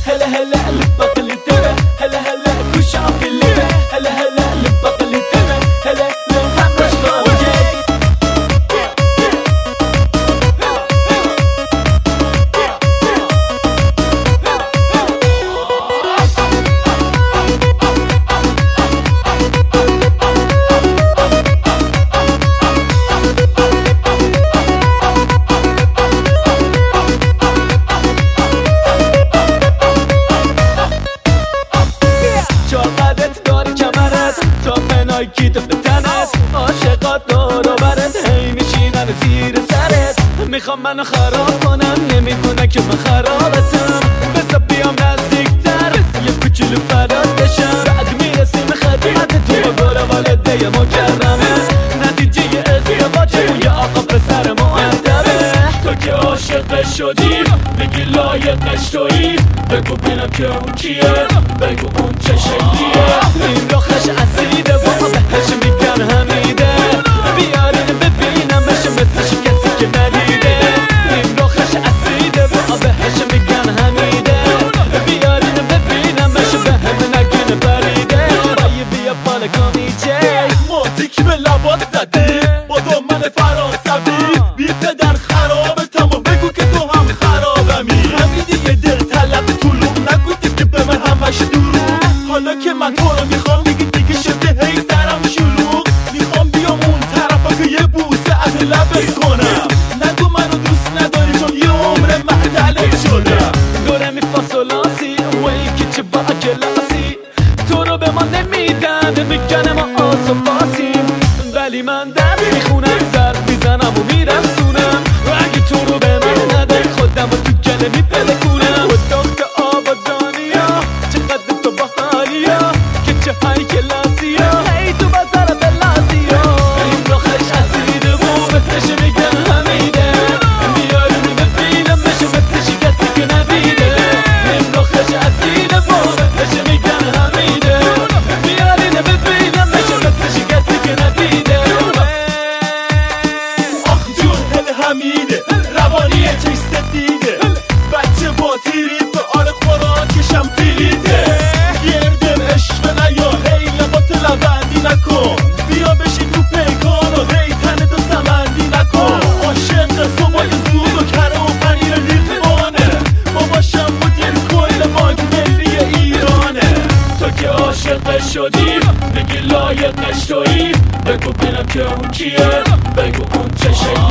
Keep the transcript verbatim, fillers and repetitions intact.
هلا هلا لبق اللي تبع هلا هلا كل شعب في الليبة هلا هلا لبق اللي تبع هلا هلا هم رشفة وجاي چاقدت داری کمرت تا پنای کیتف به تنت عاشقات دور و برت هی میشینن زیر سرت میخوام منو خراب کنم نمیدونن که من خرابتم بذار بیام نزدیکتر یه کوچولو فراد بشم بعد میرسیم خدمت تو برا والده مکرمه نتیجه ازدواجمون یه آقا پسر مؤدبه تو که عاشق شدی بگی لایقش تویی بگو بینم که اون کیه بگو اون چه شکلیه این رخش اسیده و بهش میگن حمیده بیارین ببینمش مثلش کسی که ندیده این رخش اسیده و بهش میگن حمیده بیارین ببینمش به همه نگین بریده بایی بیا بالکانی جی موتیکی به لبات زده با دامن فرانسوی بی پدر خرابه تمام بگو که تو هم خرابمی همینی یه دل طلب طولوم نگودی که به من همش دروغ حالا که من تو رو میخوام دیگه دیگه شده هی سرم شلوغ میخوام بیام اون طرفا که یه بوسه از لبت کنم نگو منو دوست نداری چون یه عمر معطلت شدم دوره میفاسولاسی و این که چه با کلاسی تو رو به ما نمیدن میگن ما آسفاسیم ولی من درس میخونم زر میزنم و میرسونم و اگه تو رو به من نداری خودم و تو گله میپلکونم و داخت آبادانیا چقدر تو باحالیا که چه های کلاسیا هی تو بازار بلازیا این رخش اسیده و بهش میگن حمیده بیارونی ببینمش مثلش کسی که ندیده این رخش اسیده و بهش میگن حمیده بیارین ببینمش مثلش کسی که ندیده آخ جون هل حمیده روانیه چیست دیده بچه با تیریب آره خوراکشم تیریده گردم عشق نیا هی لبات لبندی نکن بیا بشین تو پیکان و هی تنتو سمندی نکن عاشق صبای زود و کره و پنیر لیقوانه باباشم مدیر کل بانک ملی ایرانه تو که عاشق شدی بگی لایقش تویی بگو بینم که اون کیه بگو اون چه شکلیه